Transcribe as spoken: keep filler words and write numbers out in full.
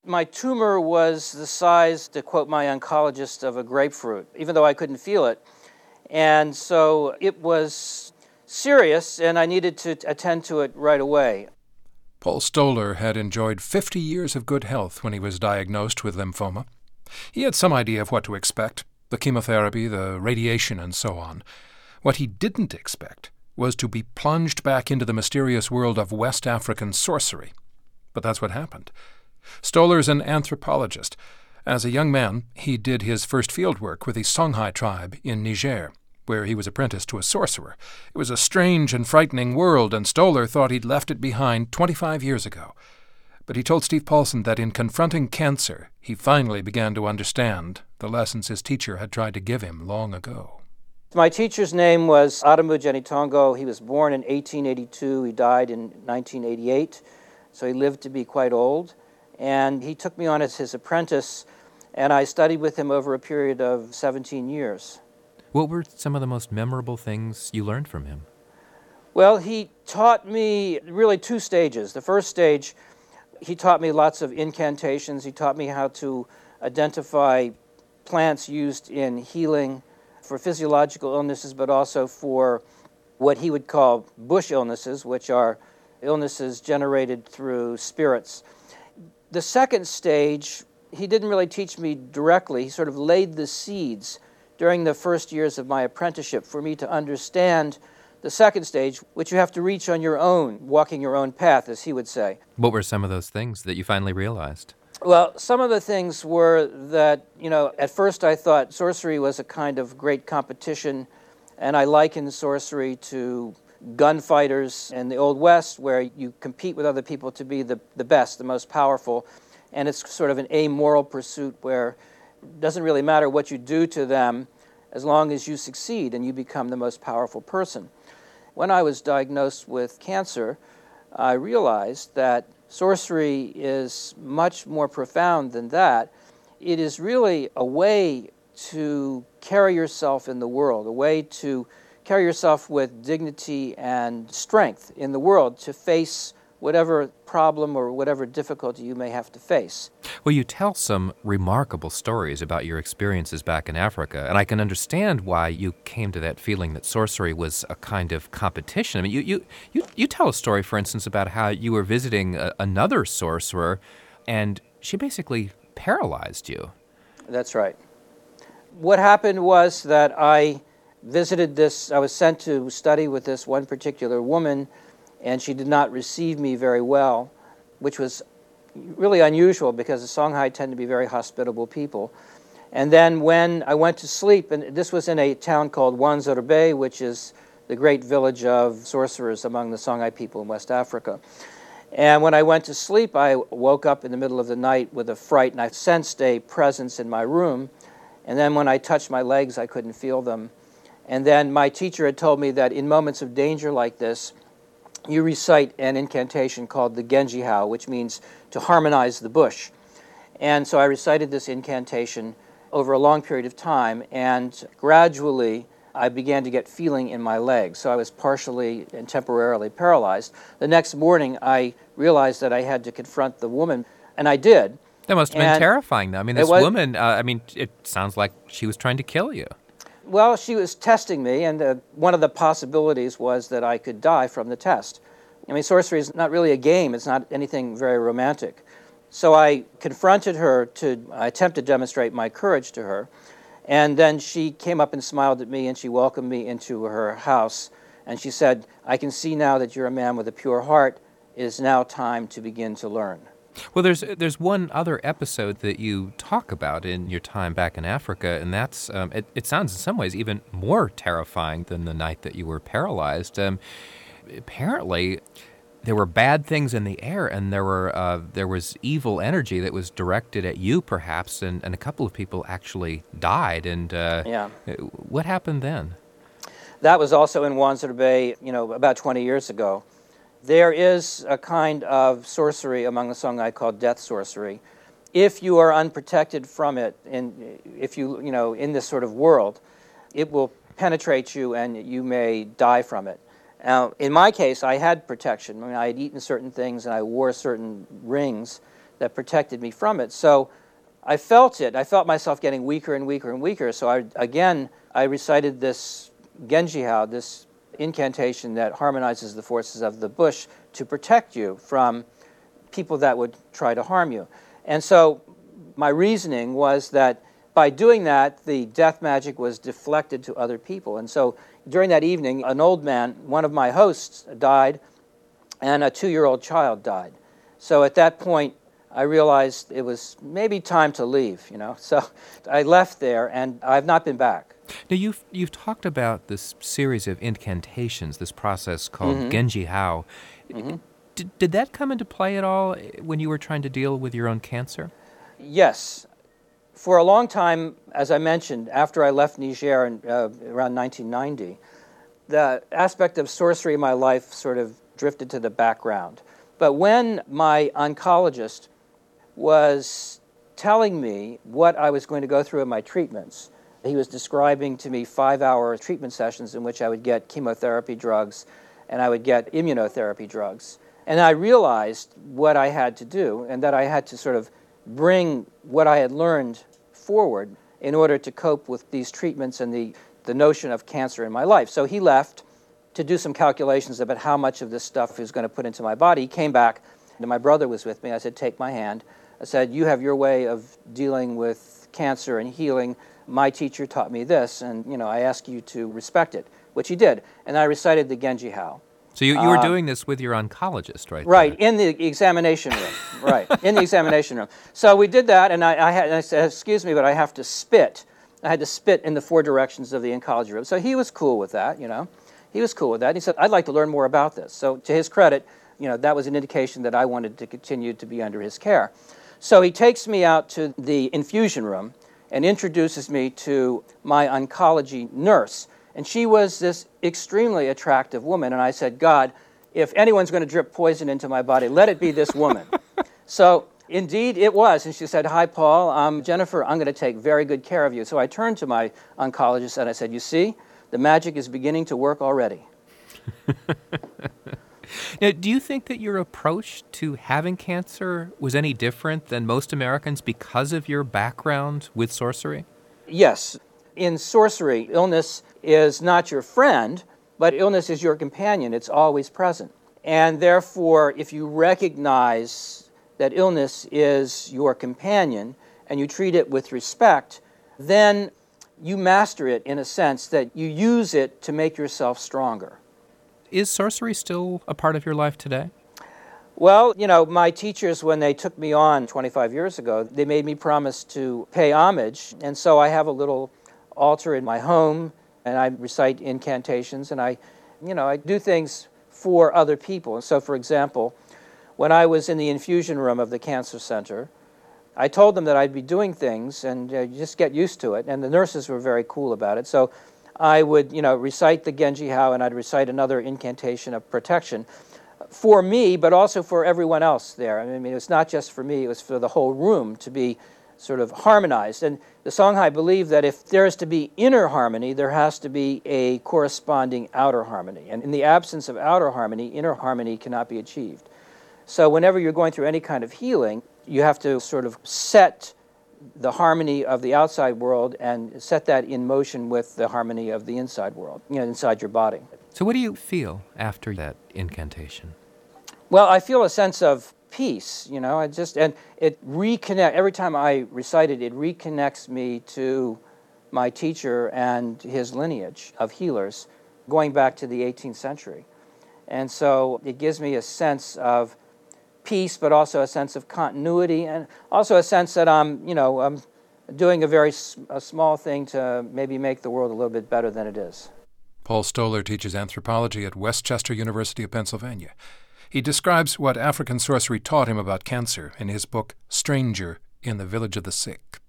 My tumor was the size, to quote my oncologist, of a grapefruit, even though I couldn't feel it. And so it was serious, and I needed to attend to it right away. Paul Stoller had enjoyed fifty years of good health when he was diagnosed with lymphoma. He had some idea of what to expect, the chemotherapy, the radiation, and so on. What he didn't expect was to be plunged back into the mysterious world of West African sorcery. But that's what happened. Stoller's an anthropologist. As a young man, he did his first field work with the Songhai tribe in Niger, where he was apprenticed to a sorcerer. It was a strange and frightening world, and Stoller thought he'd left it behind twenty-five years ago. But he told Steve Paulson that in confronting cancer, he finally began to understand the lessons his teacher had tried to give him long ago. My teacher's name was Adamu Genitongo. He was born in eighteen eighty-two. He died in nineteen eighty-eight, so he lived to be quite old. And he took me on as his apprentice, and I studied with him over a period of seventeen years. What were some of the most memorable things you learned from him? Well, he taught me really two stages. The first stage, he taught me lots of incantations. He taught me how to identify plants used in healing for physiological illnesses, but also for what he would call bush illnesses, which are illnesses generated through spirits. The second stage, he didn't really teach me directly. He sort of laid the seeds during the first years of my apprenticeship for me to understand the second stage, which you have to reach on your own, walking your own path, as he would say. What were some of those things that you finally realized? Well, some of the things were that, you know, at first I thought sorcery was a kind of great competition, and I likened sorcery to gunfighters in the Old West, where you compete with other people to be the, the best, the most powerful, and it's sort of an amoral pursuit where it doesn't really matter what you do to them as long as you succeed and you become the most powerful person. When I was diagnosed with cancer, I realized that sorcery is much more profound than that. It is really a way to carry yourself in the world, a way to carry yourself with dignity and strength in the world to face whatever problem or whatever difficulty you may have to face. Well, you tell some remarkable stories about your experiences back in Africa, and I can understand why you came to that feeling that sorcery was a kind of competition. I mean, you you you, you tell a story, for instance, about how you were visiting a, another sorcerer, and she basically paralyzed you. That's right. What happened was that I visited this, I was sent to study with this one particular woman, and she did not receive me very well, which was really unusual because the Songhai tend to be very hospitable people. And then when I went to sleep, and this was in a town called Wanzarbe, which is the great village of sorcerers among the Songhai people in West Africa. And when I went to sleep, I woke up in the middle of the night with a fright, and I sensed a presence in my room. And then when I touched my legs, I couldn't feel them. And then my teacher had told me that in moments of danger like this, you recite an incantation called the Genji Hao, which means to harmonize the bush. And so I recited this incantation over a long period of time, and gradually I began to get feeling in my legs. So I was partially and temporarily paralyzed. The next morning, I realized that I had to confront the woman, and I did. That must have been And terrifying, though. I mean, this was, woman, uh, I mean, it sounds like she was trying to kill you. Well, she was testing me, and uh, one of the possibilities was that I could die from the test. I mean, sorcery is not really a game. It's not anything very romantic. So I confronted her to I attempted to demonstrate my courage to her, and then she came up and smiled at me, and she welcomed me into her house, and she said, "I can see now that you're a man with a pure heart. It is now time to begin to learn." Well, there's there's one other episode that you talk about in your time back in Africa, and that's, um, it, it sounds in some ways even more terrifying than the night that you were paralyzed. Um, apparently, there were bad things in the air, and there were uh, there was evil energy that was directed at you, perhaps, and, and a couple of people actually died. And uh, yeah. What happened then? That was also in Wanzarbe, you know, about twenty years ago. There is a kind of sorcery among the Songhai called death sorcery. If you are unprotected from it, in, if you, you know, in this sort of world, it will penetrate you and you may die from it. Now, in my case, I had protection. I mean, I had eaten certain things and I wore certain rings that protected me from it. So I felt it. I felt myself getting weaker and weaker and weaker. So I, again, I recited this Genji Hao, this incantation that harmonizes the forces of the bush to protect you from people that would try to harm you. And so my reasoning was that by doing that, the death magic was deflected to other people. And so during that evening, an old man, one of my hosts, died, and a two-year-old child died. So at that point, I realized it was maybe time to leave, you know. So I left there, and I've not been back. Now, you've, you've talked about this series of incantations, this process called mm-hmm. Genji Hao. Mm-hmm. Did, did that come into play at all when you were trying to deal with your own cancer? Yes. For a long time, as I mentioned, after I left Niger in, uh, around nineteen ninety, the aspect of sorcery in my life sort of drifted to the background. But when my oncologist was telling me what I was going to go through in my treatments, he was describing to me five-hour treatment sessions in which I would get chemotherapy drugs and I would get immunotherapy drugs. And I realized what I had to do, and that I had to sort of bring what I had learned forward in order to cope with these treatments and the, the notion of cancer in my life. So he left to do some calculations about how much of this stuff he was going to put into my body. He came back, and my brother was with me. I said, take my hand. I said, you have your way of dealing with cancer and healing. My teacher taught me this, and you know, I ask you to respect it, which he did. And I recited the Genji Hao. So you, you were uh, doing this with your oncologist, right? Right, there. in the examination room. Right, in the examination room. So we did that, and I, I, had, and I said, excuse me, but I have to spit. I had to spit in the four directions of the oncology room. So he was cool with that, you know. He was cool with that. He said, I'd like to learn more about this. So to his credit, you know, that was an indication that I wanted to continue to be under his care. So he takes me out to the infusion room and introduces me to my oncology nurse. And she was this extremely attractive woman. And I said, God, if anyone's going to drip poison into my body, let it be this woman. So indeed it was. And she said, hi, Paul. Um, Jennifer, I'm going to take very good care of you. So I turned to my oncologist and I said, you see, the magic is beginning to work already. Now, do you think that your approach to having cancer was any different than most Americans because of your background with sorcery? Yes. In sorcery, illness is not your friend, but illness is your companion. It's always present. And therefore, if you recognize that illness is your companion and you treat it with respect, then you master it in a sense that you use it to make yourself stronger. Is sorcery still a part of your life today? Well, you know, my teachers, when they took me on twenty-five years ago, they made me promise to pay homage. And so I have a little altar in my home, and I recite incantations, and I, you know, I do things for other people. And so, for example, when I was in the infusion room of the cancer center, I told them that I'd be doing things, and uh, just get used to it. And the nurses were very cool about it. So I would, you know, recite the Genji Hao, and I'd recite another incantation of protection for me, but also for everyone else there. I mean, it was not just for me, it was for the whole room to be sort of harmonized. And the Songhai believe that if there is to be inner harmony, there has to be a corresponding outer harmony. And in the absence of outer harmony, inner harmony cannot be achieved. So whenever you're going through any kind of healing, you have to sort of set the harmony of the outside world and set that in motion with the harmony of the inside world, you know, inside your body. So what do you feel after that incantation? Well, I feel a sense of peace, you know, I just, and it reconnect, every time I recite it, it reconnects me to my teacher and his lineage of healers going back to the eighteenth century. And so it gives me a sense of peace, but also a sense of continuity, and also a sense that I'm, you know, I'm doing a very a small thing to maybe make the world a little bit better than it is. Paul Stoller teaches anthropology at West Chester University of Pennsylvania. He describes what African sorcery taught him about cancer in his book, Stranger in the Village of the Sick.